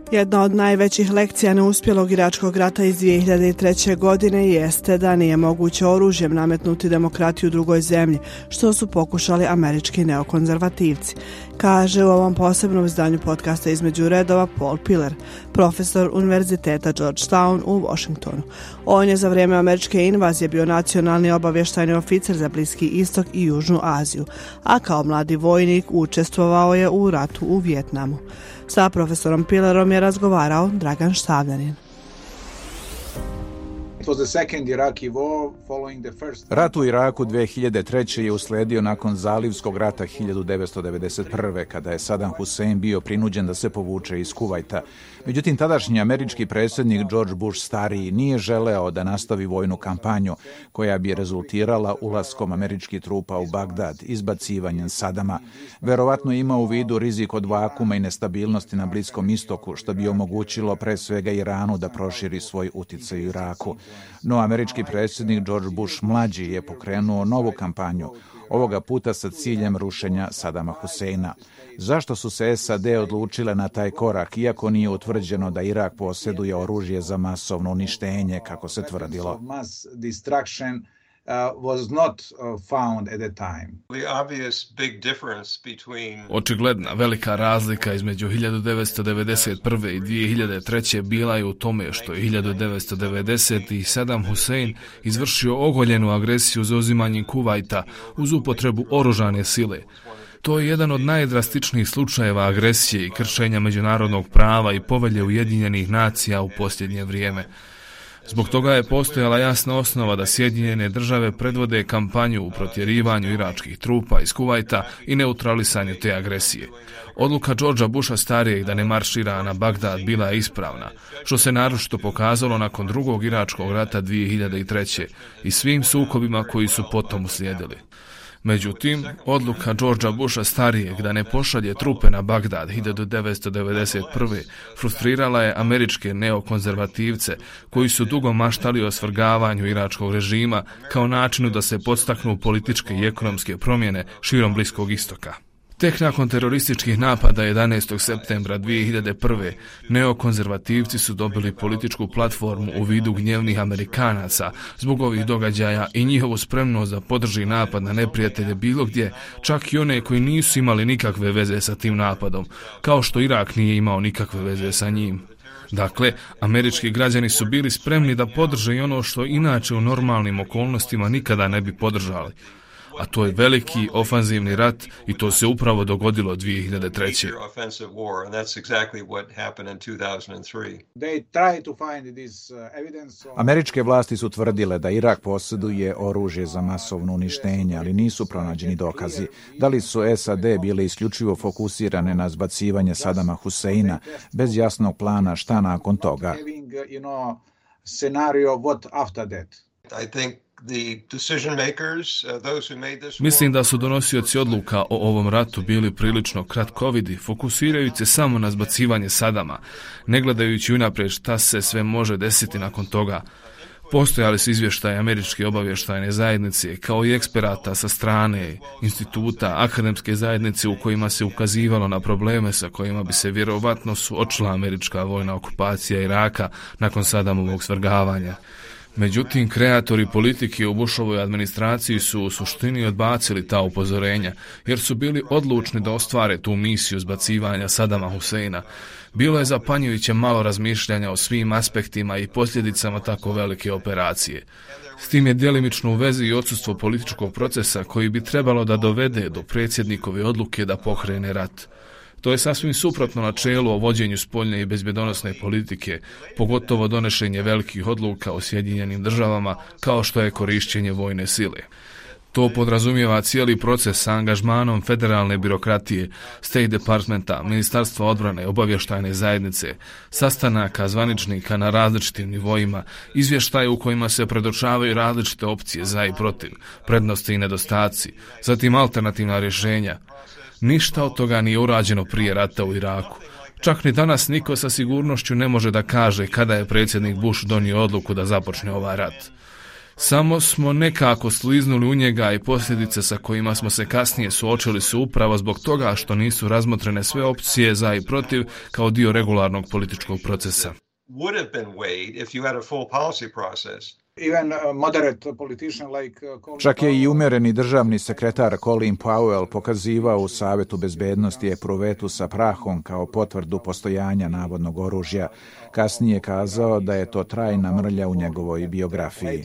Jedna od najvećih lekcija neuspjelog iračkog rata iz 2003. godine jeste da nije moguće oružjem nametnuti demokratiju drugoj zemlji, što su pokušali američki neokonzervativci, kaže u ovom posebnom izdanju podcasta Između redova Paul Pillar, profesor Univerziteta Georgetown u Washingtonu. On je za vrijeme američke invazije bio nacionalni obavještajni oficir za Bliski istok i Južnu Aziju, a kao mladi vojnik učestvovao je u ratu u Vijetnamu. Sa profesorom Pillarom je razgovarao Dragan Štavljanin. Rat u Iraku 2003. je uslijedio nakon Zalivskog rata 1991. kada je Saddam Hussein bio prinuđen da se povuče iz Kuvajta. Međutim, tadašnji američki predsjednik George Bush stariji nije želeo da nastavi vojnu kampanju koja bi rezultirala ulaskom američkih trupa u Bagdad, izbacivanjem Sadama. Verovatno ima u vidu rizik od vakuma i nestabilnosti na Bliskom istoku, što bi omogućilo pre svega Iranu da proširi svoj uticaj u Iraku. No, američki predsjednik George Bush mlađi je pokrenuo novu kampanju, ovoga puta sa ciljem rušenja Sadama Huseina. Zašto su se SAD odlučile na taj korak, iako nije utvrđeno da Irak posjeduje oružje za masovno uništenje, kako se tvrdilo? Očigledna velika razlika između 1991. i 2003. bila je u tome što je 1990. Saddam Hussein izvršio ogoljenu agresiju za uzimanjem Kuvajta uz upotrebu oružane sile. To je jedan od najdrastičnijih slučajeva agresije i kršenja međunarodnog prava i povelje Ujedinjenih nacija u posljednje vrijeme. Zbog toga je postojala jasna osnova da Sjedinjene države predvode kampanju u protjerivanju iračkih trupa iz Kuvajta i neutralisanju te agresije. Odluka Georgea Busha starijeg da ne maršira na Bagdad bila je ispravna, što se naročito pokazalo nakon drugog iračkog rata 2003. i svim sukobima koji su potom uslijedili. Međutim, odluka Georgea Busha starijeg da ne pošalje trupe na Bagdad 1991. frustrirala je američke neokonzervativce koji su dugo maštali o svrgavanju iračkog režima kao načinu da se podstaknu političke i ekonomske promjene širom Bliskog istoka. Tek nakon terorističkih napada 11. septembra 2001. neokonzervativci su dobili političku platformu u vidu gnjevnih Amerikanaca zbog ovih događaja i njihovu spremnost da podrži napad na neprijatelje bilo gdje, čak i one koji nisu imali nikakve veze sa tim napadom, kao što Irak nije imao nikakve veze sa njim. Dakle, američki građani su bili spremni da podrže i ono što inače u normalnim okolnostima nikada ne bi podržali. A to je veliki ofanzivni rat i to se upravo dogodilo 2003. Američke vlasti su tvrdile da Irak posjeduje oružje za masovno uništenje, ali nisu pronađeni dokazi. Da li su SAD bile isključivo fokusirane na zbacivanje Sadama Huseina bez jasnog plana šta nakon toga? Mislim da su donosioci odluka o ovom ratu bili prilično kratkovidi, fokusirajući se samo na zbacivanje Sadama, ne gledajući unaprijed šta se sve može desiti nakon toga. Postojali su izvještaje američke obavještajne zajednice, kao i eksperata sa strane instituta, akademske zajednice u kojima se ukazivalo na probleme sa kojima bi se vjerovatno suočila američka vojna okupacija Iraka nakon Saddamovog svrgavanja. Međutim, kreatori politike u Bushovoj administraciji su u suštini odbacili ta upozorenja, jer su bili odlučni da ostvare tu misiju zbacivanja Saddama Huseina. Bilo je zapanjujuće malo razmišljanja o svim aspektima i posljedicama tako velike operacije. S tim je djelimično u vezi i odsustvo političkog procesa koji bi trebalo da dovede do predsjednikove odluke da pokrene rat. To je sasvim suprotno načelu o vođenju spoljne i bezbjedonosne politike, pogotovo donošenje velikih odluka o Sjedinjenim državama kao što je korišćenje vojne sile. To podrazumijeva cijeli proces sa angažmanom federalne birokratije, State Departmenta, Ministarstva odbrane, obavještajne zajednice, sastanaka zvaničnika na različitim nivoima, izvještaje u kojima se predočavaju različite opcije za i protiv, prednosti i nedostaci, zatim alternativna rješenja. Ništa od toga nije urađeno prije rata u Iraku. Čak ni danas niko sa sigurnošću ne može da kaže kada je predsjednik Bush donio odluku da započne ovaj rat. Samo smo nekako sliznuli u njega i posljedice sa kojima smo se kasnije suočili su upravo zbog toga što nisu razmotrene sve opcije za i protiv kao dio regularnog političkog procesa. Čak je i umjereni državni sekretar Colin Powell pokazivao u Savetu bezbednosti epruvetu sa prahom kao potvrdu postojanja navodnog oružja. Kasnije kazao da je to trajna mrlja u njegovoj biografiji.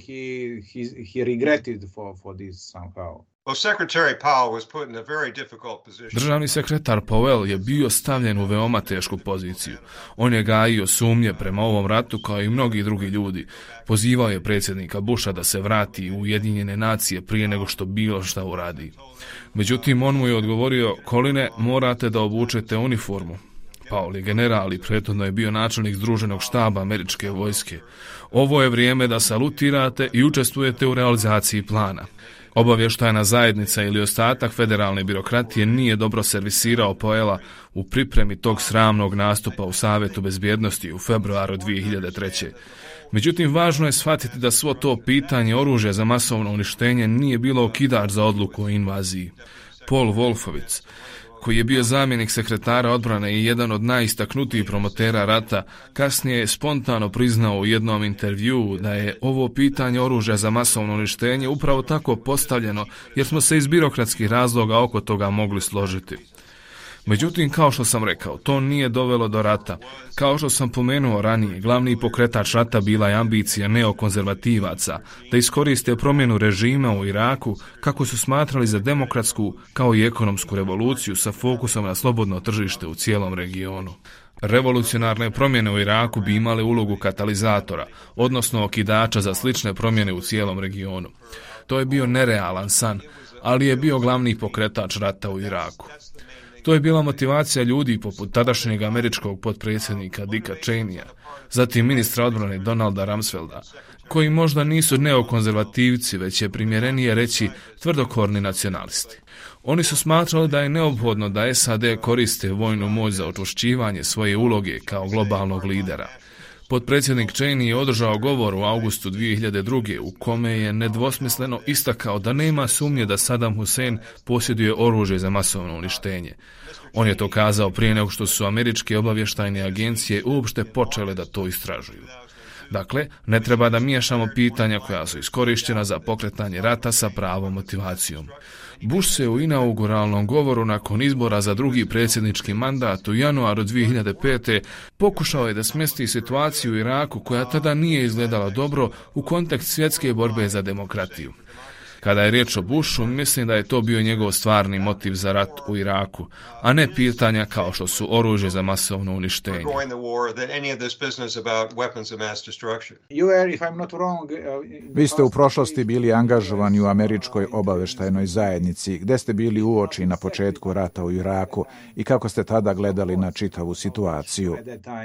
Državni sekretar Powell je bio stavljen u veoma tešku poziciju. On je gajio sumnje prema ovom ratu kao i mnogi drugi ljudi. Pozivao je predsjednika Busha da se vrati u Ujedinjene nacije prije nego što bilo šta uradi. Međutim, on mu je odgovorio: Coline, morate da obučete uniformu. Powell je general i prethodno je bio načelnik Združenog štaba američke vojske. Ovo je vrijeme da salutirate i učestvujete u realizaciji plana. Obavještajna zajednica ili ostatak federalne birokratije nije dobro servisirao Powella u pripremi tog sramnog nastupa u Savetu bezbjednosti u februaru 2003. Međutim, važno je shvatiti da svo to pitanje oružja za masovno uništenje nije bilo okidač za odluku o invaziji. Paul Wolfowitz, koji je bio zamjenik sekretara odbrane i jedan od najistaknutijih promotera rata, kasnije je spontano priznao u jednom intervjuu da je ovo pitanje oružja za masovno uništenje upravo tako postavljeno jer smo se iz birokratskih razloga oko toga mogli složiti. Međutim, kao što sam rekao, to nije dovelo do rata. Kao što sam pomenuo ranije, glavni pokretač rata bila je ambicija neokonzervativaca da iskoriste promjenu režima u Iraku kako su smatrali za demokratsku kao i ekonomsku revoluciju sa fokusom na slobodno tržište u cijelom regionu. Revolucionarne promjene u Iraku bi imale ulogu katalizatora, odnosno okidača za slične promjene u cijelom regionu. To je bio nerealan san, ali je bio glavni pokretač rata u Iraku. To je bila motivacija ljudi poput tadašnjeg američkog potpredsjednika Dicka Cheneya, zatim ministra odbrane Donalda Rumsfelda, koji možda nisu neokonzervativci, već je primjerenije reći tvrdokorni nacionalisti. Oni su smatrali da je neophodno da SAD koriste vojnu moć za učvršćivanje svoje uloge kao globalnog lidera. Potpredsjednik Cheney je održao govor u augustu 2002. u kome je nedvosmisleno istakao da nema sumnje da Saddam Hussein posjeduje oružje za masovno uništenje. On je to kazao prije nego što su američke obavještajne agencije uopšte počele da to istražuju. Dakle, ne treba da miješamo pitanja koja su iskorištena za pokretanje rata sa pravom motivacijom. Bush se u inauguralnom govoru nakon izbora za drugi predsjednički mandat u januaru 2005. pokušao je da smjesti situaciju u Iraku koja tada nije izgledala dobro u kontekst svjetske borbe za demokratiju. Kada je riječ o Bushu, mislim da je to bio njegov stvarni motiv za rat u Iraku, a ne pitanja kao što su oružje za masovno uništenje. Vi ste u prošlosti bili angažovani u američkoj obavještajnoj zajednici. Gde ste bili uoči na početku rata u Iraku i kako ste tada gledali na čitavu situaciju?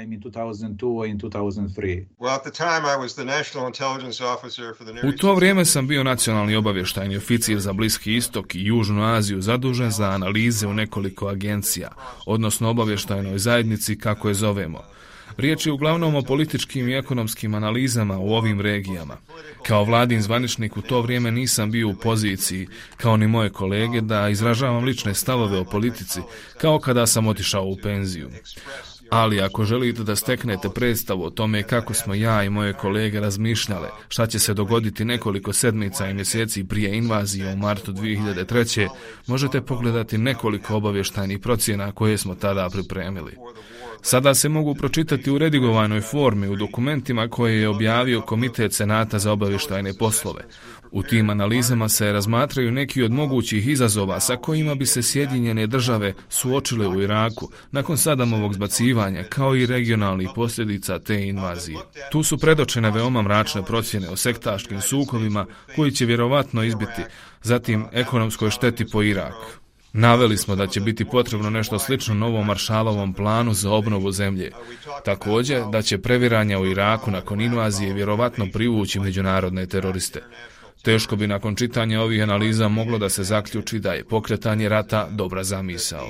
U to vrijeme sam bio nacionalni obavještajni oficir za Bliski istok i Južnu Aziju zadužen za analize u nekoliko agencija, odnosno obavještajnoj zajednici kako je zovemo. Riječ je uglavnom o političkim i ekonomskim analizama u ovim regijama. Kao vladin zvaničnik u to vrijeme nisam bio u poziciji, kao ni moje kolege, da izražavam lične stavove o politici, kao kada sam otišao u penziju. Ali ako želite da steknete predstavu o tome kako smo ja i moje kolege razmišljale šta će se dogoditi nekoliko sedmica i mjeseci prije invazije u martu 2003. možete pogledati nekoliko obavještajnih procjena koje smo tada pripremili. Sada se mogu pročitati u redigovanoj formi u dokumentima koje je objavio Komitet Senata za obavještajne poslove. U tim analizama se razmatraju neki od mogućih izazova sa kojima bi se Sjedinjene države suočile u Iraku nakon Saddamovog zbacivanja, kao i regionalnih posljedica te invazije. Tu su predočene veoma mračne procjene o sektaškim sukobima koji će vjerovatno izbiti, zatim ekonomskoj šteti po Iraku. Naveli smo da će biti potrebno nešto slično novom Maršalovom planu za obnovu zemlje. Također da će previranja u Iraku nakon invazije vjerovatno privući međunarodne teroriste. Teško bi nakon čitanja ovih analiza moglo da se zaključi da je pokretanje rata dobra zamisao.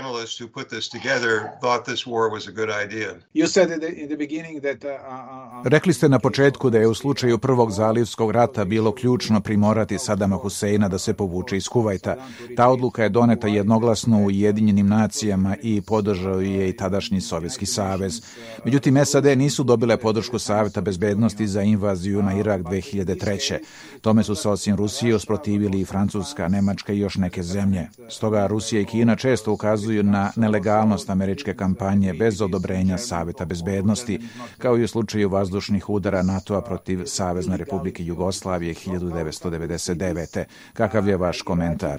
Rekli ste na početku da je u slučaju Prvog zalivskog rata bilo ključno primorati Sadama Huseina da se povuče iz Kuvajta. Ta odluka je doneta jednoglasno u Ujedinjenim nacijama i podržao je i tadašnji Sovjetski savez. Međutim, SAD nisu dobile podršku Saveta bezbednosti za invaziju na Irak 2003. Tome su se osim Rusije usprotivili i Francuska, Nemačka i još neke zemlje. Stoga Rusija i Kina često ukazuju na nelegalnost američke kampanje bez odobrenja Saveta bezbednosti, kao i u slučaju vazdušnih udara NATO-a protiv Savezne Republike Jugoslavije 1999. Kakav je vaš komentar?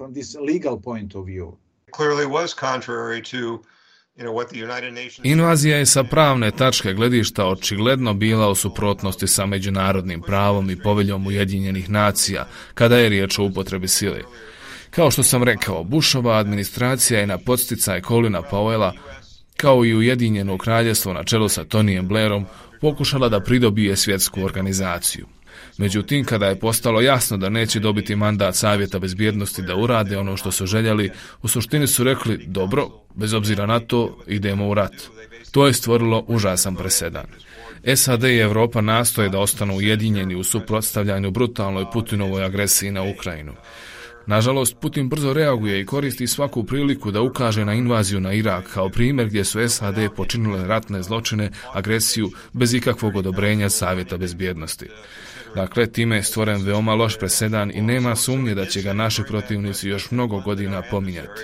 Invazija je sa pravne tačke gledišta očigledno bila u suprotnosti sa međunarodnim pravom i poveljom Ujedinjenih nacija kada je riječ o upotrebi sile. Kao što sam rekao, Bushova administracija je na podsticaj Colina Powella, kao i Ujedinjeno kraljevstvo na čelu sa Tonyjem Blairom, pokušala da pridobije svjetsku organizaciju. Međutim, kada je postalo jasno da neće dobiti mandat Savjeta bezbjednosti da urade ono što su željeli, u suštini su rekli, dobro, bez obzira na to, idemo u rat. To je stvorilo užasan presedan. SAD i Evropa nastoje da ostanu ujedinjeni u suprotstavljanju brutalnoj Putinovoj agresiji na Ukrajinu. Nažalost, Putin brzo reaguje i koristi svaku priliku da ukaže na invaziju na Irak kao primjer gdje su SAD počinile ratne zločine, agresiju bez ikakvog odobrenja Savjeta bezbjednosti. Dakle, time je stvoren veoma loš presedan i nema sumnje da će ga naši protivnici još mnogo godina pominjati.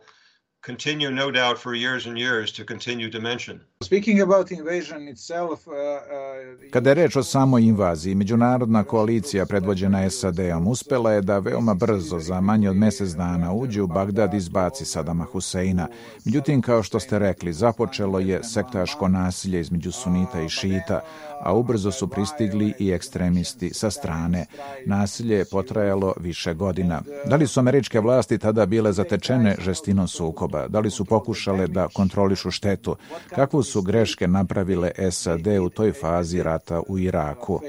Kada je reč o samoj invaziji, međunarodna koalicija predvođena SAD-om uspela je da veoma brzo, za manje od mjesec dana, uđe u Bagdad i izbaci Sadama Huseina. Međutim, kao što ste rekli, započelo je sektaško nasilje između sunita i šita, a ubrzo su pristigli i ekstremisti sa strane. Nasilje je potrajalo više godina. Da li su američke vlasti tada bile zatečene žestinom sukoba? Da li su pokušale da kontrolišu štetu? Kakvu su greške napravile SAD u toj fazi rata u Iraku?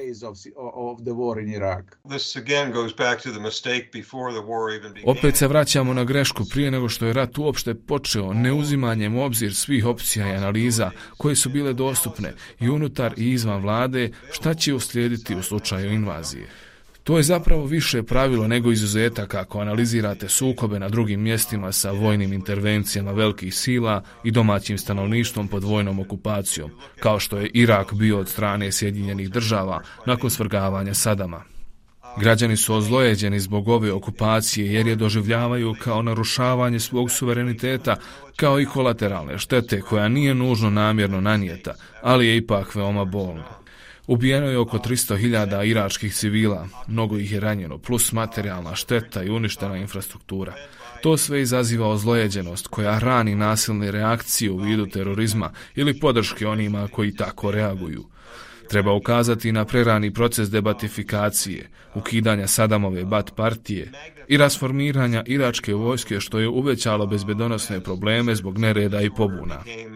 Opet se vraćamo na grešku prije nego što je rat uopšte počeo, neuzimanjem u obzir svih opcija i analiza koje su bile dostupne i unutar i izvan vlade, šta će uslijediti u slučaju invazije. To je zapravo više pravilo nego izuzetak ako analizirate sukobe na drugim mjestima sa vojnim intervencijama velikih sila i domaćim stanovništvom pod vojnom okupacijom, kao što je Irak bio od strane Sjedinjenih država nakon svrgavanja Sadama. Građani su ozlojeđeni zbog ove okupacije jer je doživljavaju kao narušavanje svog suvereniteta, kao i kolateralne štete koja nije nužno namjerno nanijeta, ali je ipak veoma bolna. Ubijeno je oko 300.000 iračkih civila, mnogo ih je ranjeno, plus materijalna šteta i uništena infrastruktura. To sve izaziva ozlojeđenost koja hrani nasilne reakcije u vidu terorizma ili podrške onima koji tako reaguju. Treba ukazati na prerani proces debatifikacije, ukidanja Sadamove Bat partije i rasformiranja iračke vojske što je uvećalo bezbedonosne probleme zbog nereda i pobuna.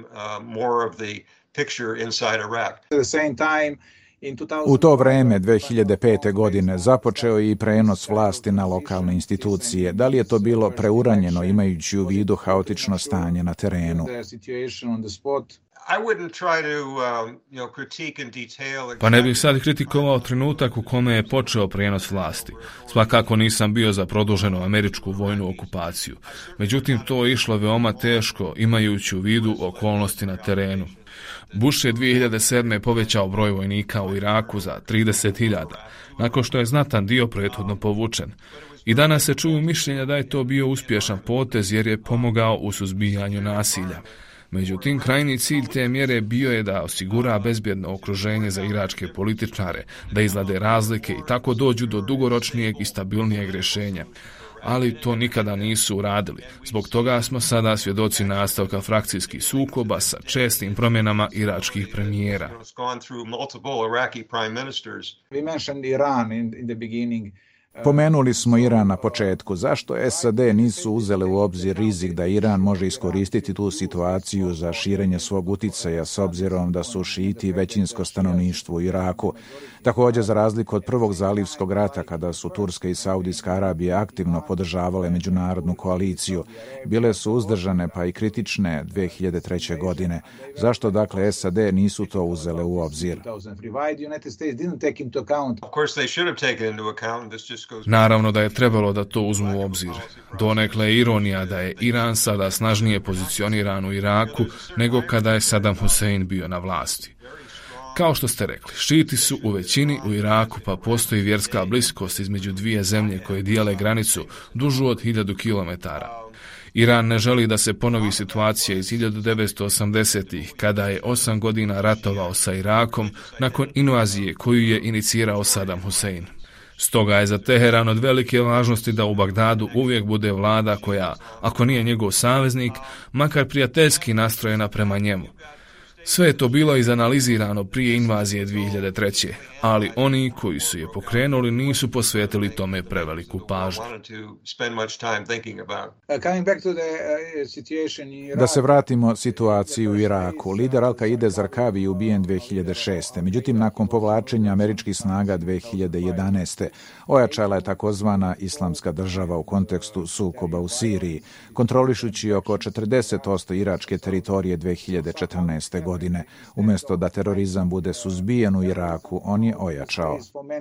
U to vrijeme, 2005. godine, započeo je i prenos vlasti na lokalne institucije. Da li je to bilo preuranjeno imajući u vidu haotično stanje na terenu? Pa ne bih sad kritikovao trenutak u kome je počeo prijenos vlasti. Svakako nisam bio za produženu američku vojnu okupaciju. Međutim, to je išlo veoma teško imajući u vidu okolnosti na terenu. Bush je 2007. povećao broj vojnika u Iraku za 30.000, nakon što je znatan dio prethodno povučen. I danas se čuju mišljenja da je to bio uspješan potez jer je pomogao u suzbijanju nasilja. Međutim, krajnji cilj te mjere bio je da osigura bezbjedno okruženje za iračke političare, da izlade razlike i tako dođu do dugoročnijeg i stabilnijeg rješenja. Ali to nikada nisu uradili. Zbog toga smo sada svjedoci nastavka frakcijskih sukoba sa čestim promjenama iračkih premijera. Pomenuli smo Iran na početku. Zašto SAD nisu uzele u obzir rizik da Iran može iskoristiti tu situaciju za širenje svog uticaja s obzirom da su šijiti većinsko stanovništvo u Iraku? Također, za razliku od prvog zalivskog rata, kada su Turska i Saudijska Arabija aktivno podržavale međunarodnu koaliciju, bile su uzdržane pa i kritične 2003. godine. Zašto dakle SAD nisu to uzele u obzir? Naravno da je trebalo da to uzmu u obzir. Donekle je ironija da je Iran sada snažnije pozicioniran u Iraku nego kada je Saddam Hussein bio na vlasti. Kao što ste rekli, šiti su u većini u Iraku, pa postoji vjerska bliskost između dvije zemlje koje dijele granicu dužu od 1000 kilometara. Iran ne želi da se ponovi situacija iz 1980-ih, kada je 8 godina ratovao sa Irakom nakon invazije koju je inicirao Saddam Hussein. Stoga je za Teheran od velike važnosti da u Bagdadu uvijek bude vlada koja, ako nije njegov saveznik, makar prijateljski nastrojena prema njemu. Sve je to bilo izanalizirano prije invazije 2003. Ali oni koji su je pokrenuli nisu posvetili tome preveliku pažnju. Da se vratimo situaciji u Iraku. Lider Al-Kaide Zarqawi je ubijen 2006. Međutim, nakon povlačenja američkih snaga 2011. ojačala je takozvana Islamska država u kontekstu sukoba u Siriji, kontrolišući oko 40% iračke teritorije 2014. godine. Umjesto da terorizam bude suzbijen u Iraku, on je ojačao.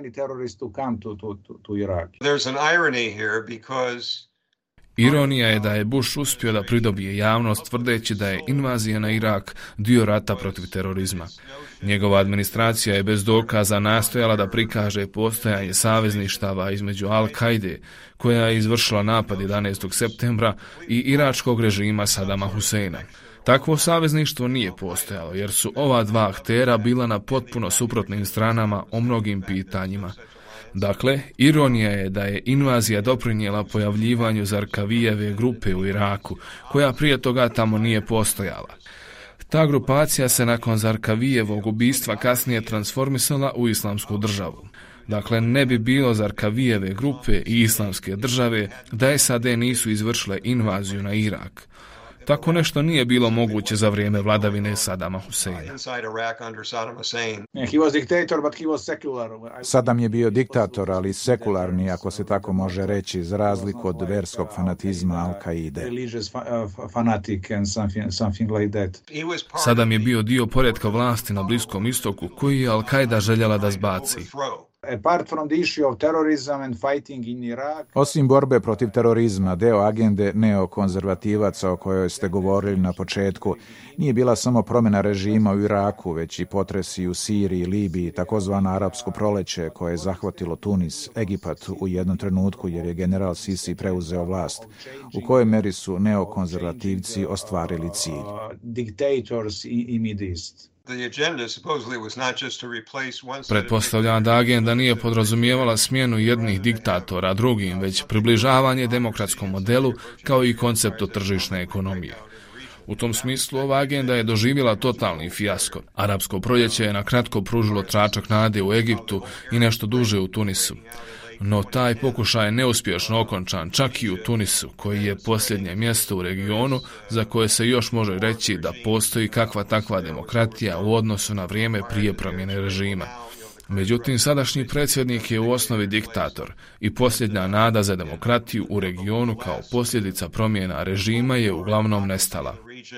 Ironija je da je Bush uspio da pridobije javnost tvrdeći da je invazija na Irak dio rata protiv terorizma. Njegova administracija je bez dokaza nastojala da prikaže postojanje savezništava između Al-Kaide, koja je izvršila napad 11. septembra, i iračkog režima Sadama Huseina. Takvo savezništvo nije postojalo, jer su ova dva aktera bila na potpuno suprotnim stranama o mnogim pitanjima. Dakle, ironija je da je invazija doprinijela pojavljivanju Zarqawiyeve grupe u Iraku, koja prije toga tamo nije postojala. Ta grupacija se nakon Zarqawiyevog ubistva kasnije transformisala u Islamsku državu. Dakle, ne bi bilo Zarqawiyeve grupe i Islamske države da SAD nisu izvršile invaziju na Irak. Tako nešto nije bilo moguće za vrijeme vladavine Sadama Huseina. Sadam je bio diktator, ali sekularni, ako se tako može reći, za razliku od verskog fanatizma Al-Kaide. Sadam je bio dio poretka vlasti na Bliskom istoku koji je Al-Kaida željela da zbaci. Osim borbe protiv terorizma, deo agende neokonzervativaca o kojoj ste govorili na početku nije bila samo promjena režima u Iraku, već i potresi u Siriji, Libiji, takozvano arapsko proleće koje je zahvatilo Tunis, Egipat u jednom trenutku jer je general Sisi preuzeo vlast. U kojoj meri su neokonzervativci ostvarili cilj? Pretpostavljam da agenda nije podrazumijevala smjenu jednih diktatora drugim, već približavanje demokratskom modelu kao i konceptu tržišne ekonomije. U tom smislu ova agenda je doživjela totalni fijasko. Arapsko proljeće je na kratko pružilo tračak nade u Egiptu i nešto duže u Tunisu. No taj pokušaj je neuspješno okončan čak i u Tunisu, koji je posljednje mjesto u regionu za koje se još može reći da postoji kakva takva demokratija u odnosu na vrijeme prije promjene režima. Međutim, sadašnji predsjednik je u osnovi diktator i posljednja nada za demokratiju u regionu kao posljedica promjena režima je uglavnom nestala.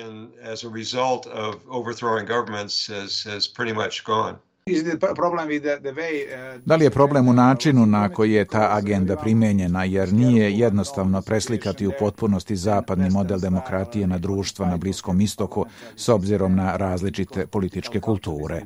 Da li je problem u načinu na koji je ta agenda primijenjena, jer nije jednostavno preslikati u potpunosti zapadni model demokratije na društva na Bliskom istoku s obzirom na različite političke kulture?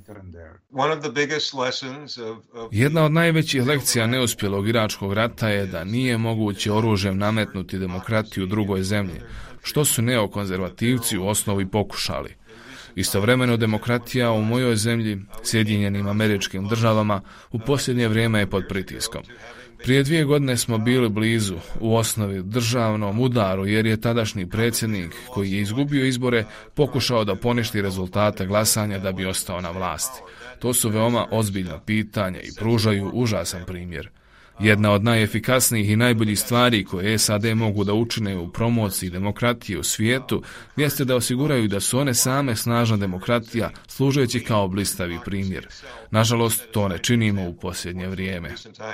Jedna od najvećih lekcija neuspjelog iračkog rata je da nije moguće oružjem nametnuti demokratiju drugoj zemlji, što su neokonzervativci u osnovi pokušali. Istovremeno demokratija u mojoj zemlji, Sjedinjenim Američkim Državama, u posljednje vrijeme je pod pritiskom. Prije 2 godine smo bili blizu, u osnovi državnom udaru, jer je tadašnji predsjednik, koji je izgubio izbore, pokušao da poništi rezultate glasanja da bi ostao na vlasti. To su veoma ozbiljna pitanja i pružaju užasan primjer. Jedna od najefikasnijih i najboljih stvari koje SAD mogu da učine u promociji demokratije u svijetu jeste da osiguraju da su one same snažna demokratija, služeći kao blistavi primjer. Nažalost, to ne činimo u posljednje vrijeme.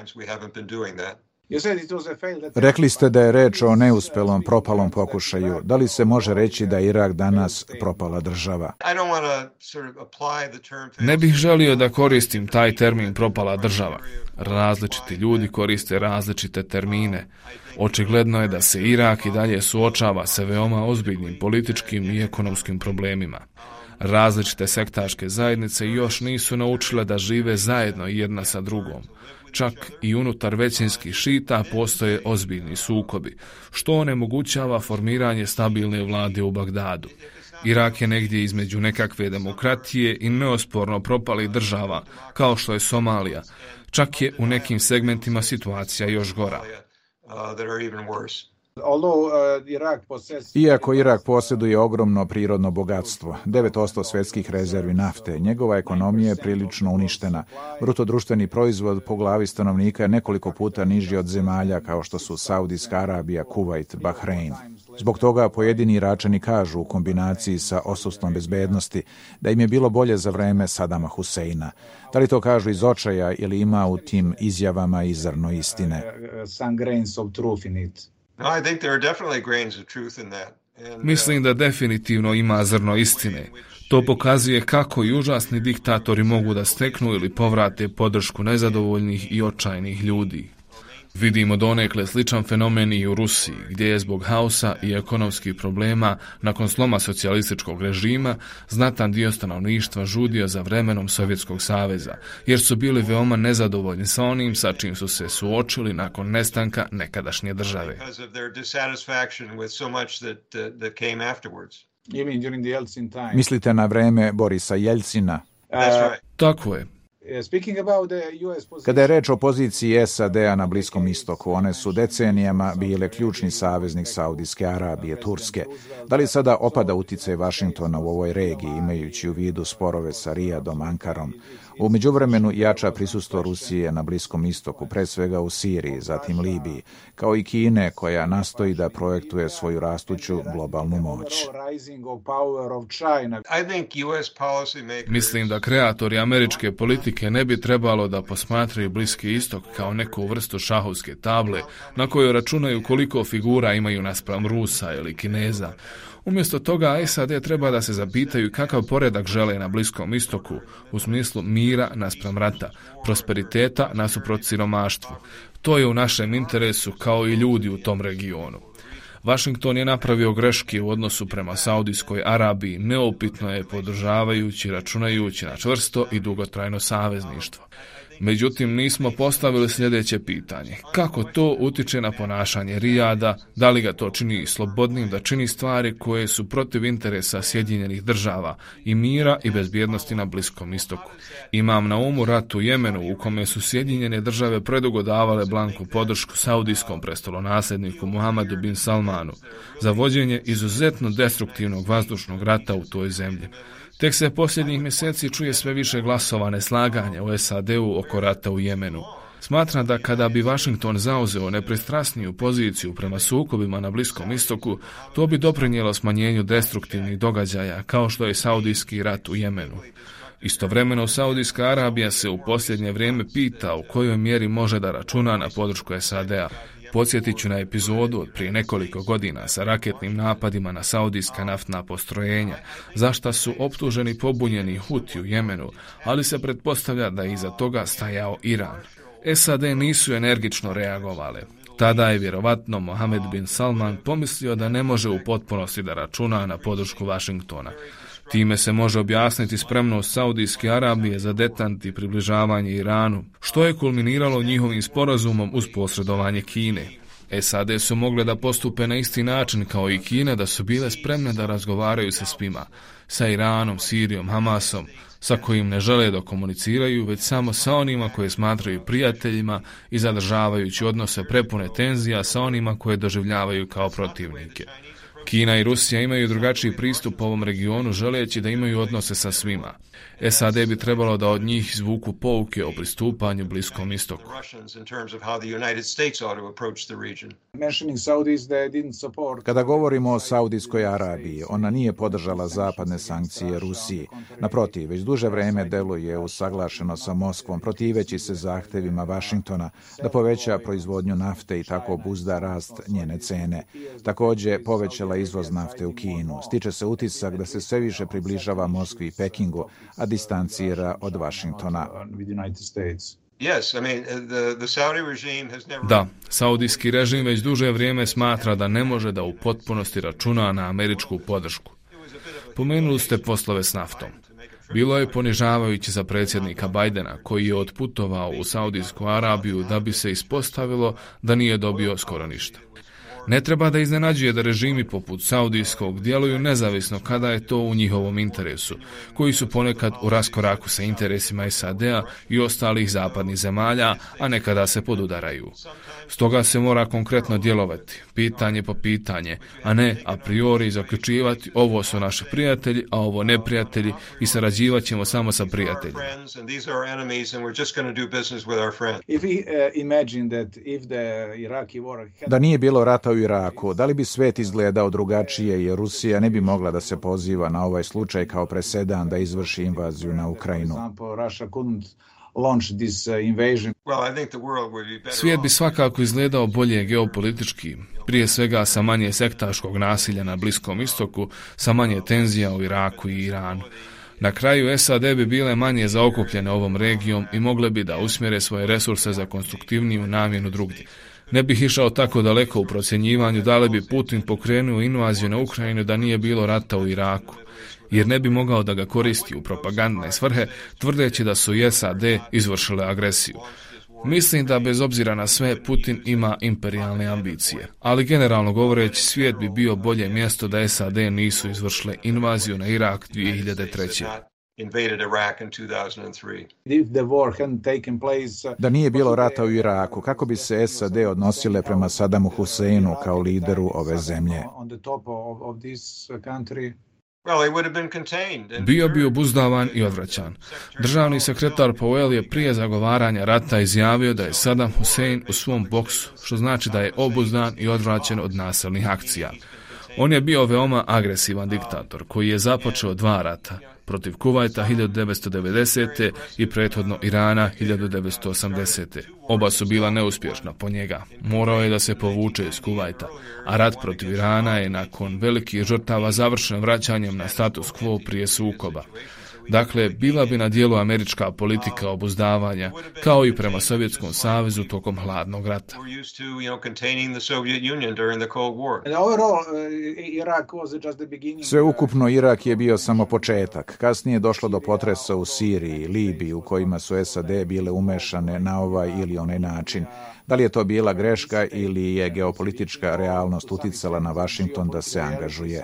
Rekli ste da je reč o neuspelom, propalom pokušaju. Da li se može reći da je Irak danas propala država? Ne bih želio da koristim taj termin propala država. Različiti ljudi koriste različite termine. Očigledno je da se Irak i dalje suočava sa veoma ozbiljnim političkim i ekonomskim problemima. Različite sektaške zajednice još nisu naučile da žive zajedno jedna sa drugom. Čak i unutar većinskih šita postoje ozbiljni sukobi, što onemogućava formiranje stabilne vlade u Bagdadu. Irak je negdje između nekakve demokratije i neosporno propalih država, kao što je Somalija. Čak je u nekim segmentima situacija još gora. Iako Irak posjeduje ogromno prirodno bogatstvo, 9% svjetskih rezervi nafte, njegova ekonomija je prilično uništena. Brutodruštveni proizvod po glavi stanovnika je nekoliko puta niži od zemalja kao što su Saudijska Arabija, Kuvajt, Bahrein. Zbog toga pojedini Iračani kažu u kombinaciji sa odsustvom bezbednosti da im je bilo bolje za vreme Sadama Huseina. Da li to kažu iz očaja ili ima u tim izjavama i zrno istine? Mislim da definitivno ima zrno istine. To pokazuje kako i užasni diktatori mogu da steknu ili povrate podršku nezadovoljnih i očajnih ljudi. Vidimo donekle sličan fenomen i u Rusiji, gdje je zbog haosa i ekonomskih problema nakon sloma socijalističkog režima znatan dio stanovništva žudio za vremenom Sovjetskog saveza, jer su bili veoma nezadovoljni sa onim sa čim su se suočili nakon nestanka nekadašnje države. Mislite na vreme Borisa Jeljcina? Tako je. Kada je reč o poziciji SAD-a na Bliskom istoku, one su decenijama bile ključni saveznik Saudijske Arabije, Turske. Da li sada opada uticaj Vašingtona u ovoj regiji, imajući u vidu sporove sa Rijadom, Ankarom? U međuvremenu jača prisustvo Rusije na Bliskom istoku, pre svega u Siriji, zatim Libiji, kao i Kine koja nastoji da projektuje svoju rastuću globalnu moć. Mislim da kreatori američke politike ne bi trebalo da posmatraju Bliski istok kao neku vrstu šahovske table na kojoj računaju koliko figura imaju naspram Rusa ili Kineza. Umjesto toga, SAD treba da se zapitaju kakav poredak žele na Bliskom istoku u smislu mira naspram rata, prosperiteta nasuprot siromaštvu. To je u našem interesu kao i ljudi u tom regionu. Washington je napravio greške u odnosu prema Saudijskoj Arabiji, neupitno je podržavajući, računajući na čvrsto i dugotrajno savezništvo. Međutim, nismo postavili sljedeće pitanje. Kako to utiče na ponašanje Rijada, da li ga to čini slobodnim da čini stvari koje su protiv interesa Sjedinjenih država i mira i bezbjednosti na Bliskom istoku? Imam na umu rat u Jemenu u kome su Sjedinjene države predugo davale blanku podršku saudijskom prestolonasljedniku Muhammedu bin Salmanu za vođenje izuzetno destruktivnog vazdušnog rata u toj zemlji. Tek se posljednjih mjeseci čuje sve više glasova neslaganja u SAD-u oko rata u Jemenu. Smatra da kada bi Washington zauzeo nepristrasniju poziciju prema sukobima na Bliskom istoku, to bi doprinijelo smanjenju destruktivnih događaja kao što je saudijski rat u Jemenu. Istovremeno, Saudijska Arabija se u posljednje vrijeme pita u kojoj mjeri može da računa na podršku SAD-a. Podsjetit ću na epizodu od prije nekoliko godina sa raketnim napadima na saudijska naftna postrojenja, za šta su optuženi pobunjeni Huti u Jemenu, ali se pretpostavlja da je iza toga stajao Iran. SAD nisu energično reagovale. Tada je vjerovatno Mohammed bin Salman pomislio da ne može u potpunosti da računa na podršku Washingtona. Time se može objasniti spremnost Saudijske Arabije za detant i približavanje Iranu, što je kulminiralo njihovim sporazumom uz posredovanje Kine. SAD su mogle da postupe na isti način kao i Kina, da su bile spremne da razgovaraju sa svima, sa Iranom, Sirijom, Hamasom, sa kojim ne žele da komuniciraju, već samo sa onima koje smatraju prijateljima i zadržavajući odnose prepune tenzija sa onima koje doživljavaju kao protivnike. Kina i Rusija imaju drugačiji pristup ovom regionu, želeći da imaju odnose sa svima. SAD bi trebalo da od njih izvuku pouke o pristupanju Bliskom istoku. Kada govorimo o Saudijskoj Arabiji, ona nije podržala zapadne sankcije Rusiji. Naprotiv, već duže vreme deluje usaglašeno sa Moskvom, protiveći se zahtevima Vašingtona da poveća proizvodnju nafte i tako obuzda rast njene cene. Također, povećala izvoz nafte u Kinu. Stiče se utisak da se sve više približava Moskvi i Pekingu, a distancira od Vašingtona. Da, saudijski režim već duže vrijeme smatra da ne može da u potpunosti računa na američku podršku. Pomenuli ste poslove s naftom. Bilo je ponižavajuće za predsjednika Bajdena, koji je otputovao u Saudijsku Arabiju da bi se ispostavilo da nije dobio skoro ništa. Ne treba da iznenađuje da režimi poput saudijskog djeluju nezavisno kada je to u njihovom interesu, koji su ponekad u raskoraku sa interesima SAD-a i ostalih zapadnih zemalja, a nekada se podudaraju. Stoga se mora konkretno djelovati, pitanje po pitanje, a ne a priori zaključivati ovo su naši prijatelji, a ovo neprijatelji i sarađivat ćemo samo sa prijateljima. Da nije bilo rata u Iraku, da li bi svet izgledao drugačije jer Rusija ne bi mogla da se poziva na ovaj slučaj kao presedan da izvrši invaziju na Ukrajinu? Svijet bi svakako izgledao bolje geopolitički, prije svega sa manje sektaškog nasilja na Bliskom istoku, sa manje tenzija u Iraku i Iranu. Na kraju SAD bi bile manje zaokupljene ovom regijom i mogle bi da usmjere svoje resurse za konstruktivniju namjenu drugdje. Ne bih išao tako daleko u procjenjivanju da li bi Putin pokrenuo invaziju na Ukrajinu da nije bilo rata u Iraku, jer ne bi mogao da ga koristi u propagandne svrhe, tvrdeći da su i SAD izvršile agresiju. Mislim da bez obzira na sve Putin ima imperijalne ambicije, ali generalno govoreći svijet bi bio bolje mjesto da SAD nisu izvršile invaziju na Irak 2003. Da nije bilo rata u Iraku, kako bi se SAD odnosile prema Sadamu Huseinu kao lideru ove zemlje? Bio bi obuzdavan i odvraćan. Državni sekretar Powell je prije zagovaranja rata izjavio da je Saddam Hussein u svom boksu, što znači da je obuzdan i odvraćen od nasilnih akcija. On je bio veoma agresivan diktator koji je započeo 2 rata, protiv Kuvajta 1990. i prethodno Irana 1980. Oba su bila neuspješna po njega. Morao je da se povuče iz Kuvajta, a rat protiv Irana je nakon velikih žrtava završen vraćanjem na status quo prije sukoba. Dakle, bila bi na dijelu američka politika obuzdavanja, kao i prema Sovjetskom savezu tokom hladnog rata. Sveukupno Irak je bio samo početak. Kasnije je došlo do potresa u Siriji i Libiji u kojima su SAD bile umešane na ovaj ili onaj način. Da li je to bila greška ili je geopolitička realnost uticala na Washington da se angažuje?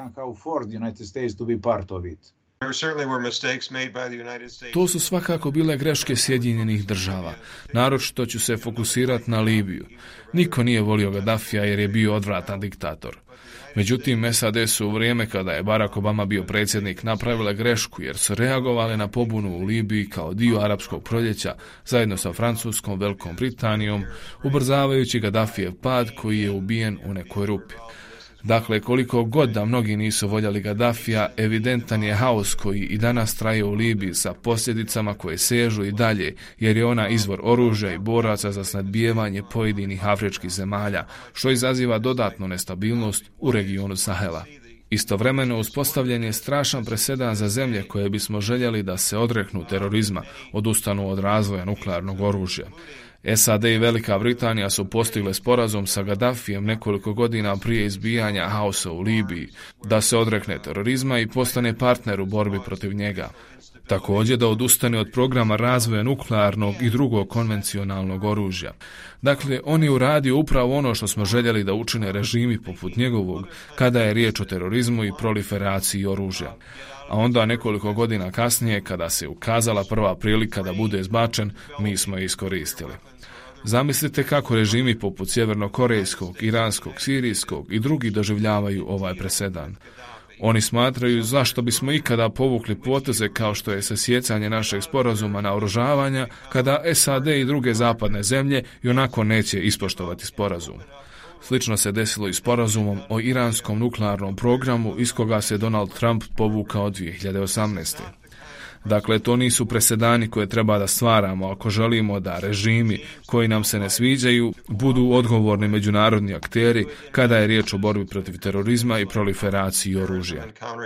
To su svakako bile greške Sjedinjenih država. Naročito ću se fokusirati na Libiju. Niko nije volio Gaddafija jer je bio odvratan diktator. Međutim, SAD su u vrijeme kada je Barack Obama bio predsjednik napravile grešku jer su reagovali na pobunu u Libiji kao dio arapskog proljeća zajedno sa Francuskom, Velikom Britanijom, ubrzavajući Gaddafijev pad koji je ubijen u nekoj rupi. Dakle, koliko god da mnogi nisu voljeli Gaddafija, evidentan je haos koji i danas traje u Libiji sa posljedicama koje sežu i dalje, jer je ona izvor oružja i boraca za snadbijevanje pojedinih afričkih zemalja, što izaziva dodatnu nestabilnost u regionu Sahela. Istovremeno uspostavljen je strašan presedan za zemlje koje bismo željeli da se odreknu terorizma, odustanu od razvoja nuklearnog oružja. SAD i Velika Britanija su postigle sporazum sa Gaddafijem nekoliko godina prije izbijanja haosa u Libiji, da se odrekne terorizma i postane partner u borbi protiv njega. Također da odustane od programa razvoja nuklearnog i drugog konvencionalnog oružja. Dakle, on je uradio upravo ono što smo željeli da učine režimi poput njegovog kada je riječ o terorizmu i proliferaciji oružja. A onda nekoliko godina kasnije, kada se ukazala prva prilika da bude izbačen, mi smo je iskoristili. Zamislite kako režimi poput sjevernokorejskog, iranskog, sirijskog i drugi doživljavaju ovaj presedan. Oni smatraju zašto bismo ikada povukli poteze kao što je sasjecanje našeg sporazuma naoružavanja kada SAD i druge zapadne zemlje ionako neće ispoštovati sporazum. Slično se desilo i sporazumom o iranskom nuklearnom programu iz koga se Donald Trump povukao 2018. Dakle, to nisu presedani koje treba da stvaramo ako želimo da režimi koji nam se ne sviđaju budu odgovorni međunarodni akteri kada je riječ o borbi protiv terorizma i proliferaciji oružja.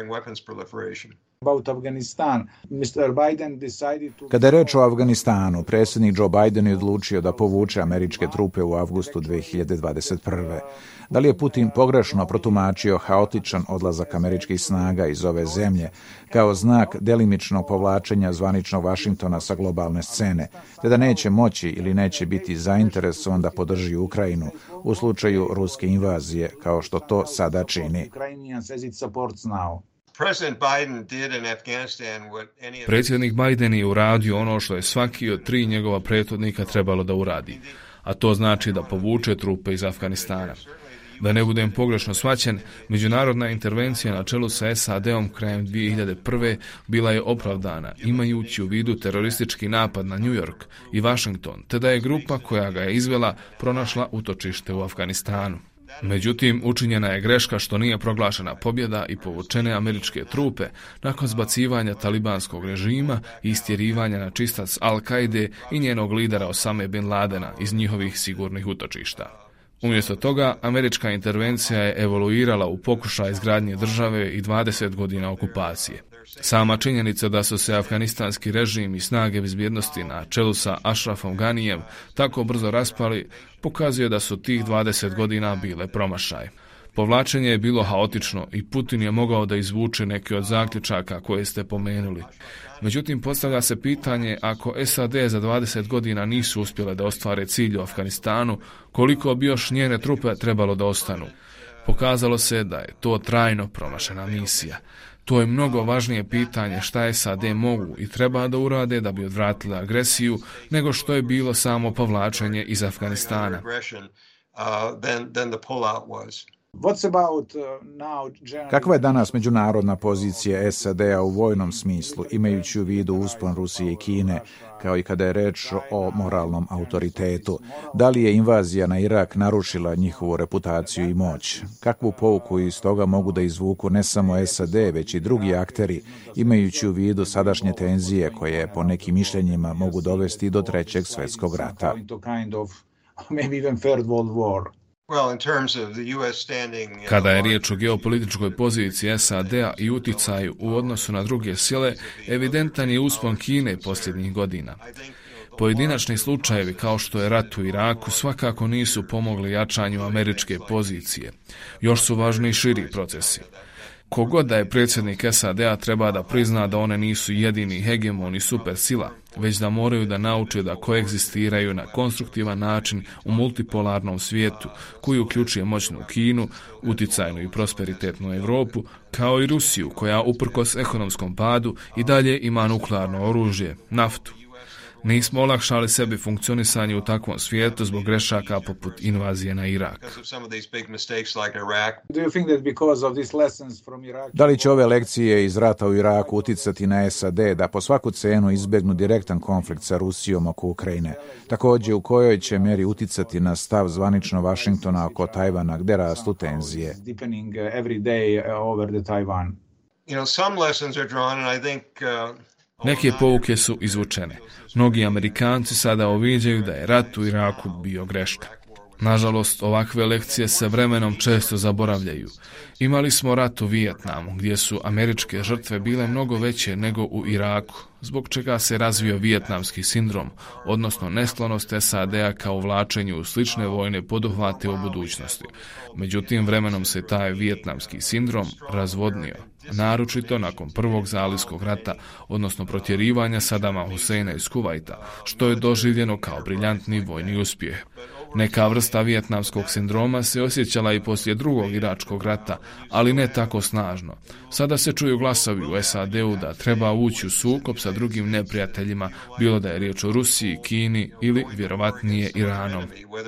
Kada je reč o Afganistanu, predsjednik Joe Biden je odlučio da povuče američke trupe u avgustu 2021. Da li je Putin pogrešno protumačio haotičan odlazak američkih snaga iz ove zemlje kao znak delimičnog povlačenja zvaničnog Vašingtona sa globalne scene, te da neće moći ili neće biti zainteresovan da podrži Ukrajinu u slučaju ruske invazije, kao što to sada čini? Predsjednik Biden je uradio ono što je svaki od 3 njegova prethodnika trebalo da uradi, a to znači da povuče trupe iz Afganistana. Da ne budem pogrešno shvaćen, međunarodna intervencija na čelu sa SAD-om krajem 2001. bila je opravdana, imajući u vidu teroristički napad na New York i Washington, te da je grupa koja ga je izvela pronašla utočište u Afganistanu. Međutim, učinjena je greška što nije proglašena pobjeda i povučene američke trupe nakon zbacivanja talibanskog režima i istjerivanja na čistac Al-Kaide i njenog lidera Osame bin Ladena iz njihovih sigurnih utočišta. Umjesto toga, američka intervencija je evoluirala u pokušaj izgradnje države i 20 godina okupacije. Sama činjenica da su se afganistanski režim i snage bezbjednosti na čelu sa Ashrafom Ganijem tako brzo raspali, pokazuje da su tih 20 godina bile promašaj. Povlačenje je bilo haotično i Putin je mogao da izvuče neke od zaključaka koje ste pomenuli. Međutim, postavlja se pitanje, ako SAD za 20 godina nisu uspjele da ostvare cilj u Afganistanu, koliko bi još njene trupe trebalo da ostanu? Pokazalo se da je to trajno promašena misija. To je mnogo važnije pitanje šta SAD mogu i treba da urade da bi odvratile agresiju, nego što je bilo samo povlačenje iz Afganistana. Kakva je danas međunarodna pozicija SAD-a u vojnom smislu, imajući u vidu uspon Rusije i Kine, kao i kada je reč o moralnom autoritetu? Da li je invazija na Irak narušila njihovu reputaciju i moć? Kakvu pouku iz toga mogu da izvuku ne samo SAD, već i drugi akteri, imajući u vidu sadašnje tenzije koje po nekim mišljenjima mogu dovesti do Trećeg svjetskog rata? Kada je riječ o geopolitičkoj poziciji SAD-a i uticaju u odnosu na druge sile, evidentan je uspon Kine posljednjih godina. Pojedinačni slučajevi kao što je rat u Iraku svakako nisu pomogli jačanju američke pozicije. Još su važni širi procesi. Kogod da je predsjednik SAD-a treba da prizna da one nisu jedini hegemon i supersila, već da moraju da nauče da koegzistiraju na konstruktivan način u multipolarnom svijetu koji uključuje moćnu Kinu, uticajnu i prosperitetnu Europu, kao i Rusiju koja uprkos ekonomskom padu i dalje ima nuklearno oružje, naftu. Nismo olakšali sebi funkcionisanje u takvom svijetu zbog grešaka poput invazije na Irak. Da li će ove lekcije iz rata u Iraku uticati na SAD da po svaku cenu izbjegnu direktan konflikt sa Rusijom oko Ukrajine? Također, u kojoj će mjeri uticati na stav zvanično Vašingtona oko Tajvana, gdje rastu tenzije? Neke pouke su izvučene. Mnogi Amerikanci sada uviđaju da je rat u Iraku bio greška. Nažalost, ovakve lekcije se vremenom često zaboravljaju. Imali smo rat u Vijetnamu, gdje su američke žrtve bile mnogo veće nego u Iraku, zbog čega se razvio vijetnamski sindrom, odnosno nesklonost SAD-a kao uvlačenju u slične vojne poduhvate u budućnosti. Međutim, vremenom se taj vijetnamski sindrom razvodnio, naročito nakon prvog zalivskog rata, odnosno protjerivanja Sadama Huseina iz Kuvajta, što je doživljeno kao briljantni vojni uspjeh. Neka vrsta vijetnamskog sindroma se osjećala i poslije drugog iračkog rata, ali ne tako snažno. Sada se čuju glasovi u SAD-u da treba ući u sukob sa drugim neprijateljima, bilo da je riječ o Rusiji, Kini ili vjerovatnije Iranom.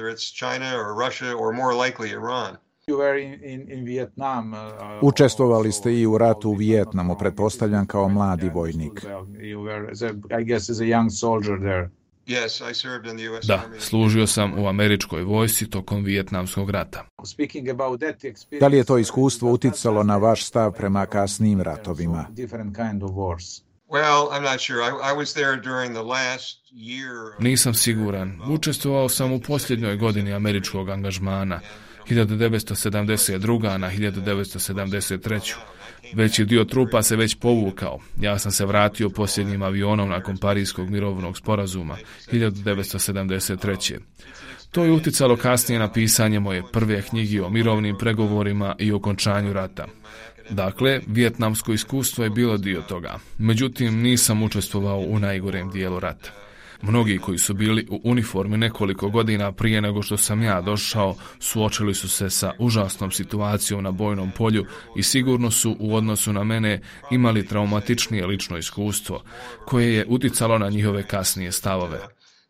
Učestvovali ste i u ratu u Vijetnamu, pretpostavljam kao mladi vojnik. Da, služio sam u američkoj vojsci tokom Vijetnamskog rata. Da li je to iskustvo uticalo na vaš stav prema kasnijim ratovima? Nisam siguran. Učestvovao sam u posljednjoj godini američkog angažmana, 1972. na 1973. Veći dio trupa se već povukao. Ja sam se vratio posljednjim avionom nakon Parijskog mirovnog sporazuma 1973. To je uticalo kasnije na pisanje moje prve knjige o mirovnim pregovorima i okončanju rata. Dakle, vijetnamsko iskustvo je bilo dio toga. Međutim, nisam učestvovao u najgorem dijelu rata. Mnogi koji su bili u uniformi nekoliko godina prije nego što sam ja došao, suočili su se sa užasnom situacijom na bojnom polju i sigurno su u odnosu na mene imali traumatičnije lično iskustvo, koje je uticalo na njihove kasnije stavove.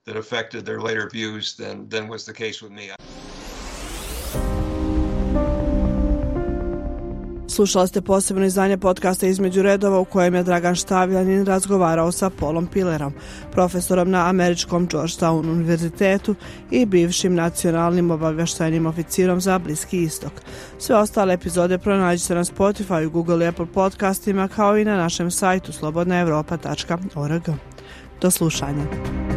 Slušali ste posebno izdanje podcasta Između redova u kojem je Dragan Štavljanin razgovarao sa Paulom Pillerom, profesorom na američkom Georgetown univerzitetu i bivšim nacionalnim obavještajnim oficirom za Bliski istok. Sve ostale epizode pronađite na Spotify, Google i Apple podcastima kao i na našem sajtu slobodnaevropa.org. Do slušanja.